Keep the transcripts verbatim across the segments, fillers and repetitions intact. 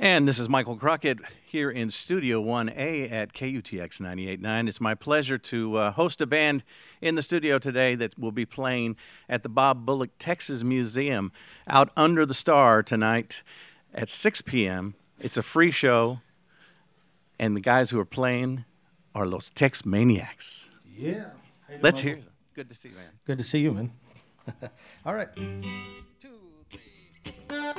And this is Michael Crockett here in Studio one A at K U T X ninety-eight point nine. It's my pleasure to uh, host a band in the studio today that will be playing at the Bob Bullock Texas Museum out under the star tonight at six p.m. It's a free show, and the guys who are playing are Los Tex Maniacs. Yeah. Let's hear it. Good to see you, man. Good to see you, man. All right. Two, three.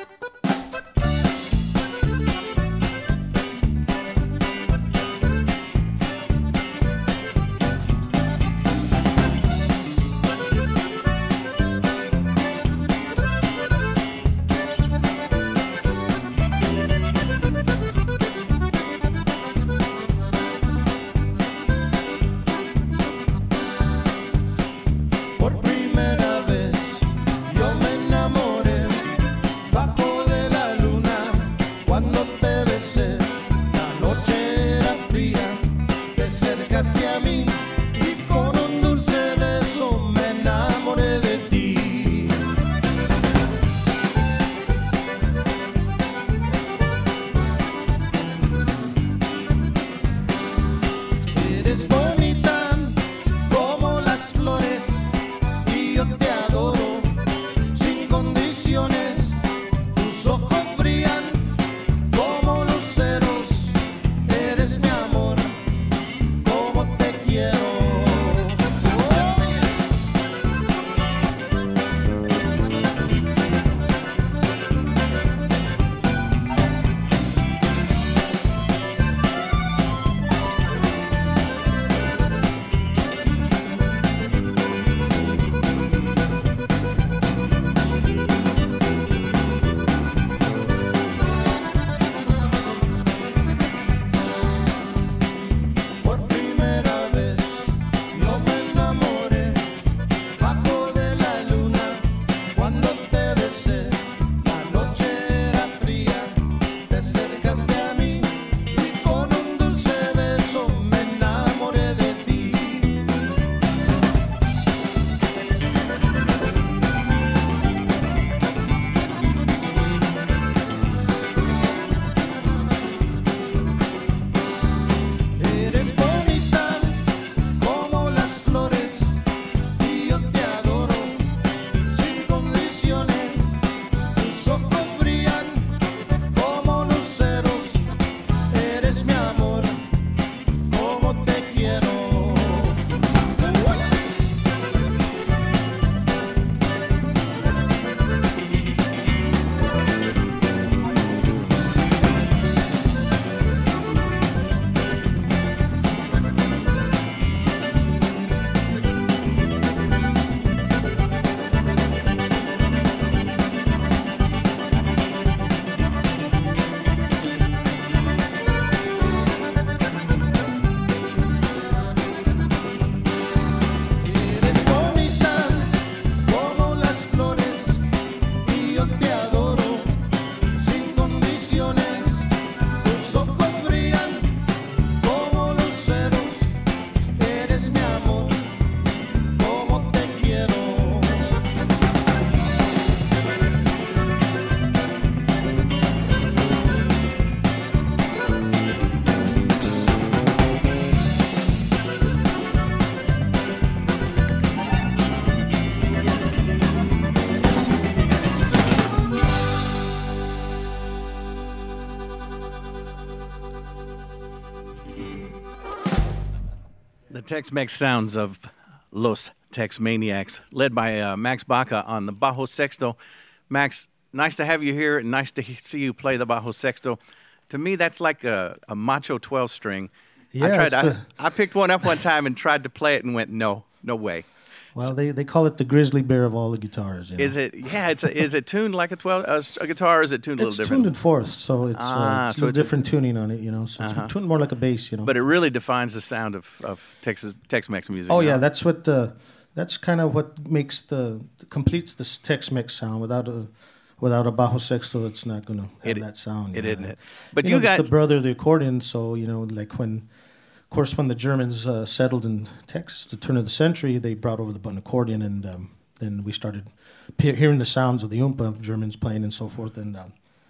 Tex-Mex sounds of Los Tex Maniacs, led by uh, Max Baca on the Bajo Sexto. Max, nice to have you here, and nice to see you play the Bajo Sexto. To me, that's like a, a macho twelve-string. Yeah, I, tried, the... I, I picked one up one time and tried to play it and went, no, no way. Well, they, they call it the grizzly bear of all the guitars. You know? Is it? Yeah, it's a, is it tuned like a twelve uh, a guitar, or is it tuned a it's little different? It's tuned in fourth, so it's, ah, uh, it's so a it's different a, tuning on it, you know. So uh-huh. it's tuned more like a bass, you know. But it really defines the sound of, of Texas Tex-Mex music. Oh no? yeah, that's what the that's kind of what makes the completes the Tex-Mex sound. Without a without a Bajo Sexto, it's not going to have it, that sound. It know? isn't it. But you, you know, got the brother of the accordion, so you know, like when. Of course, when the Germans uh, settled in Texas, the turn of the century, they brought over the button accordion, and um, then we started pe- hearing the sounds of the oompa Germans playing and so forth. And um,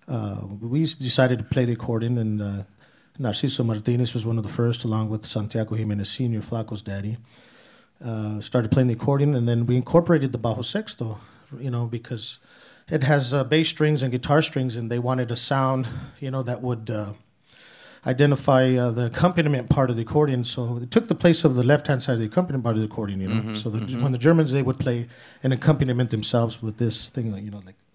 uh, we decided to play the accordion, and uh, Narciso Martinez was one of the first, along with Santiago Jimenez Senior, Flaco's daddy. Uh, started playing the accordion, and then we incorporated the bajo sexto, you know, because it has uh, bass strings and guitar strings, and they wanted a sound, you know, that would uh, identify uh, the accompaniment part of the accordion. So it took the place of the left-hand side of the accompaniment part of the accordion, you know. Mm-hmm, so the, mm-hmm. when the Germans, they would play an accompaniment themselves with this thing, like, you know, like.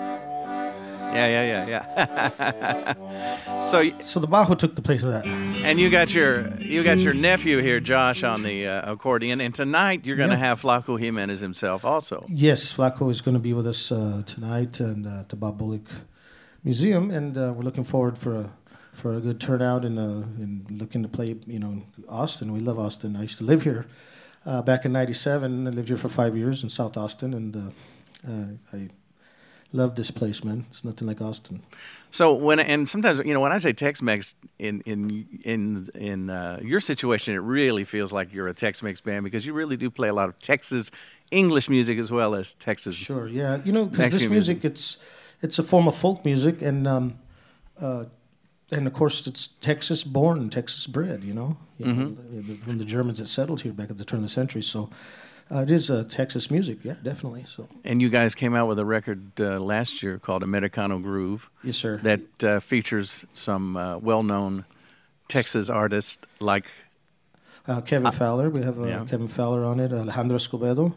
Yeah, yeah, yeah, yeah. so, so the bajo took the place of that. And you got your you got your nephew here, Josh, on the uh, accordion, and tonight you're going to yeah. have Flaco Jimenez himself also. Yes, Flaco is going to be with us uh, tonight and uh, at the Bob Bullock Museum, and uh, we're looking forward for a for a good turnout and, uh, and looking to play, you know, Austin. We love Austin. I used to live here uh, back in ninety-seven. I lived here for five years in South Austin, and uh, uh, I. Love this place, man. It's nothing like Austin. So when and sometimes you know when I say Tex-Mex in in in in uh, your situation, it really feels like you're a Tex-Mex band because you really do play a lot of Texas English music as well as Texas. Sure, yeah. You know, because this music, music, it's it's a form of folk music, and um, uh, and of course it's Texas born, Texas bred. You know, you mm-hmm. know, from the Germans that settled here back at the turn of the century. So. Uh, it is uh, Texas music, yeah, definitely. So. And you guys came out with a record uh, last year called Americano Groove. Yes, sir. That uh, features some uh, well-known Texas artists like... Uh, Kevin uh, Fowler. We have uh, yeah. Kevin Fowler on it, Alejandro Escobedo,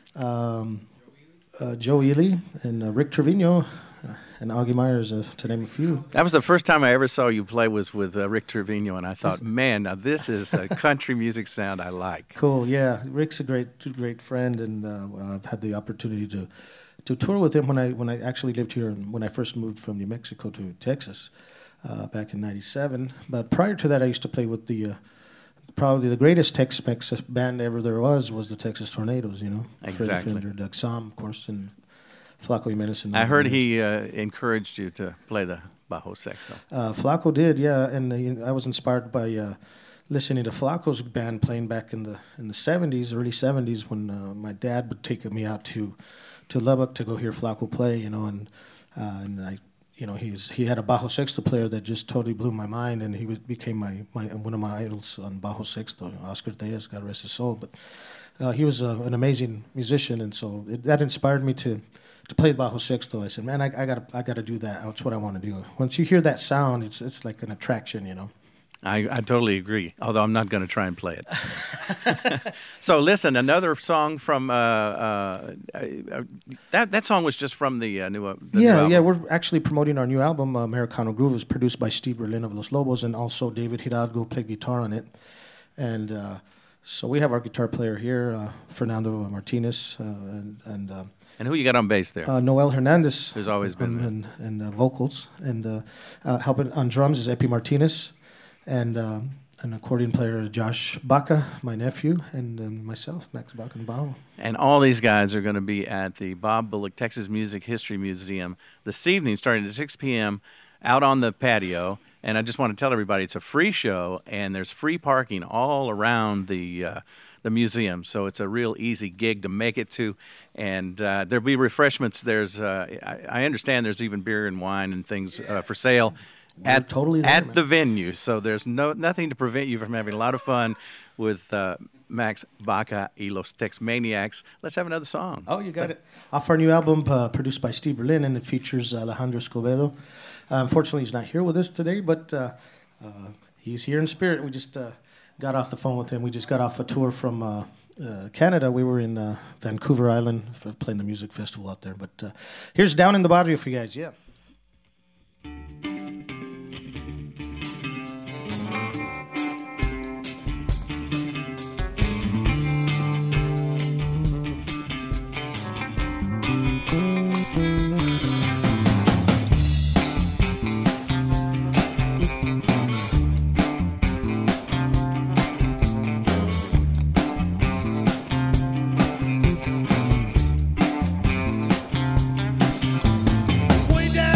um, uh, Joe Ely, and uh, Rick Trevino, uh, and Augie Myers, uh, to name a few. That was the first time I ever saw you play was with uh, Rick Trevino, and I thought, man, now this is a country music sound I like. Cool, yeah. Rick's a great, great friend, and uh, I've had the opportunity to to tour with him when I when I actually lived here when I first moved from New Mexico to Texas uh, back in ninety-seven. But prior to that, I used to play with the uh, probably the greatest Tex-Mex band ever there was was the Texas Tornadoes. You know, exactly. Freddie Fender, Doug Sam, of course, and Flaco Jimenez. I heard he uh, encouraged you to play the bajo sexto. Uh, Flaco did, yeah, and uh, I was inspired by uh, listening to Flaco's band playing back in the in the seventies, early seventies, when uh, my dad would take me out to to Lubbock to go hear Flaco play, you know, and uh, and I, you know, he's he had a bajo sexto player that just totally blew my mind, and he was, became my, my one of my idols on bajo sexto, Oscar Diaz, God rest his soul, but uh, he was uh, an amazing musician, and so it, that inspired me to. To play bajo sexto, I said, "Man, I, I gotta, I gotta do that. That's what I want to do." Once you hear that sound, it's, it's like an attraction, you know. I, I totally agree. Although I'm not going to try and play it. So listen, another song from uh, uh, uh, that that song was just from the uh, new. Uh, the yeah, new album. yeah. We're actually promoting our new album, uh, Americano Groove. It was produced by Steve Berlin of Los Lobos, and also David Hidalgo played guitar on it, and. Uh, so we have our guitar player here, uh, Fernando Martinez, uh, and. and uh, And who you got on bass there? Uh, Noel Hernandez. Who's always been um, and, and uh, vocals, and uh, uh, helping on drums is Epi Martinez, and uh, an accordion player Josh Baca, my nephew, and um, myself, Max Baca and Bao. And all these guys are going to be at the Bob Bullock Texas Music History Museum this evening, starting at six p.m. out on the patio. And I just want to tell everybody it's a free show, and there's free parking all around the. Uh, the museum, so it's a real easy gig to make it to, and uh, there'll be refreshments. There's, uh, I, I understand, there's even beer and wine and things uh, for sale We're at totally there, at man. the venue. So there's no nothing to prevent you from having a lot of fun with uh, Max Baca y los Tex Maniacs. Let's have another song. Oh, you got it. Off our new album, uh, produced by Steve Berlin, and it features Alejandro Escobedo. Uh, unfortunately, he's not here with us today, but uh, uh, he's here in spirit. We just. Uh, Got off the phone with him. We just got off a tour from uh, uh, Canada. We were in uh, Vancouver Island for playing the music festival out there. But uh, here's Down in the Barrio for you guys. Yeah. Way down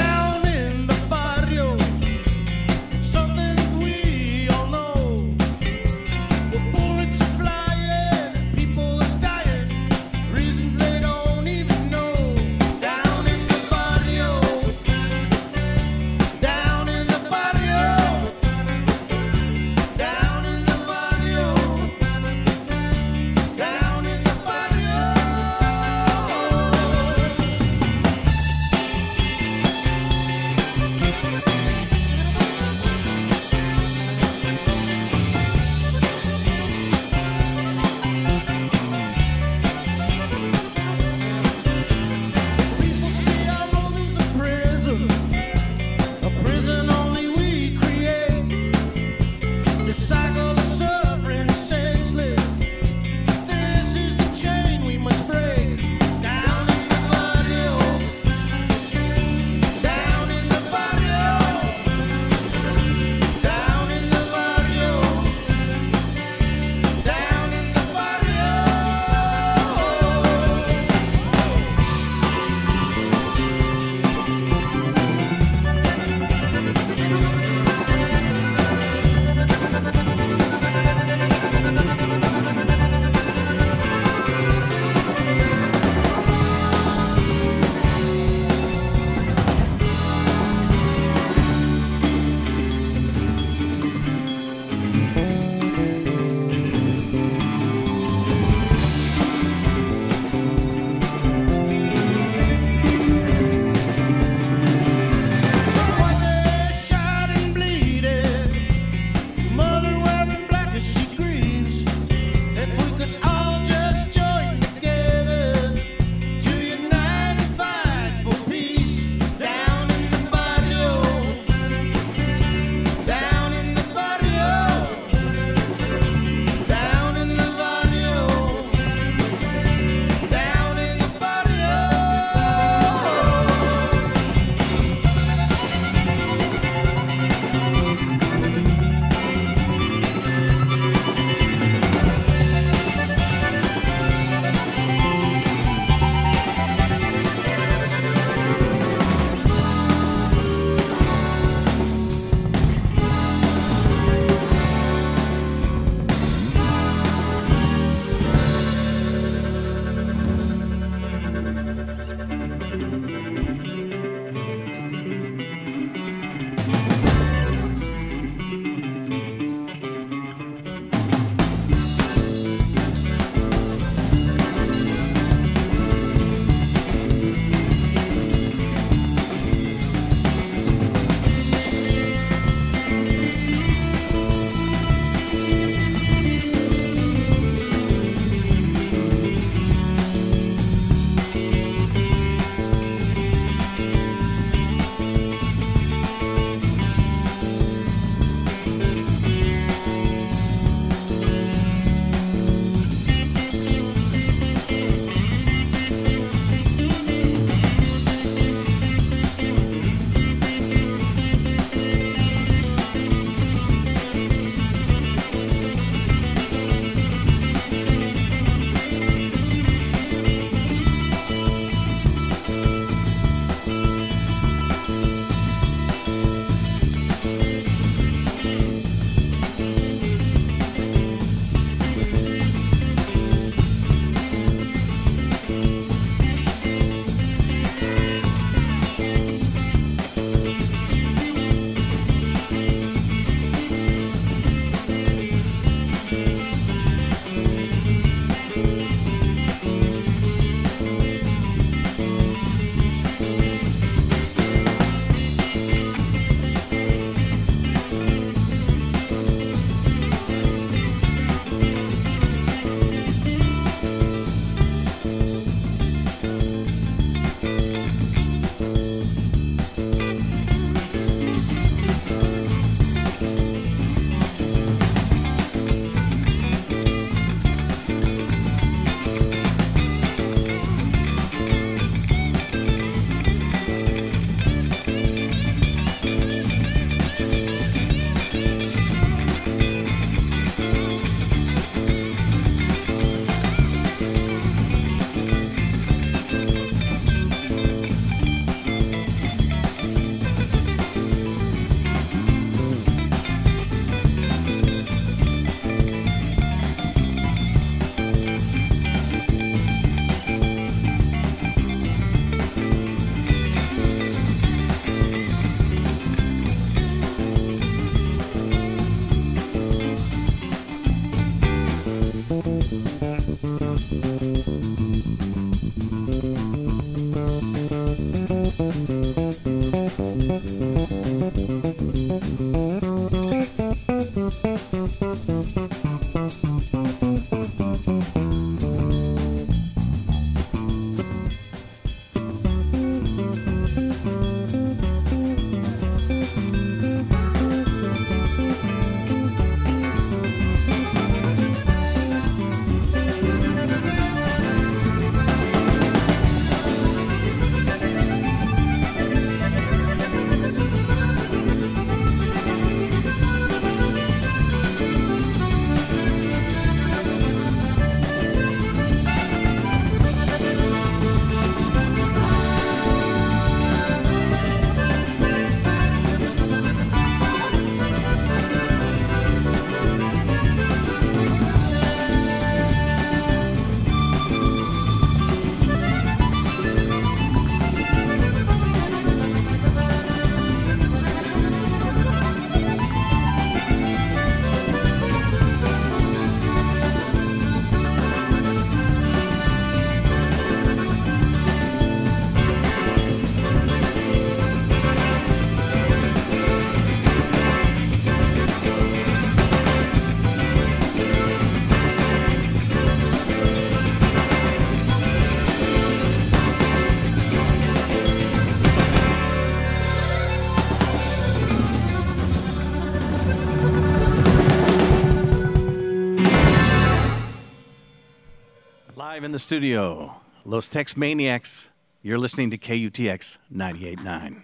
Live in the studio, Los Tex Maniacs. You're listening to K U T X ninety-eight point nine.